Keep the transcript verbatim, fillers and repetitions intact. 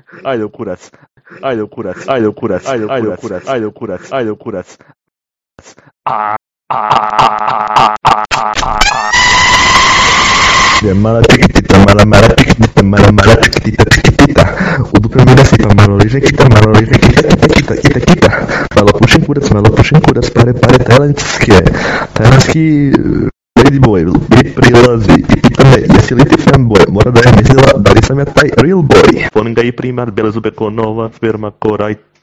Ajde u kurac. Ajde u kurac. Ajde u kurac. Ajde u kurac. Ajde u kurac. Ajde u kurac. A Mala chiquitita, mala mala chiquitita, mala mala chiquitita, chiquitita. U dupe mi desi pa malo liže kita, malo liže kita, kita, kita, kita, kita. Malo pušim kurac, malo pušim kurac, pare, pare, tajlandske. Tajlandski ladyboy prilazi i pita me, jesi li ti fanboy? Mora da je mislila da li sam ja taj real boy. On ga i primat, bele zube ko nova firma, ko rajt.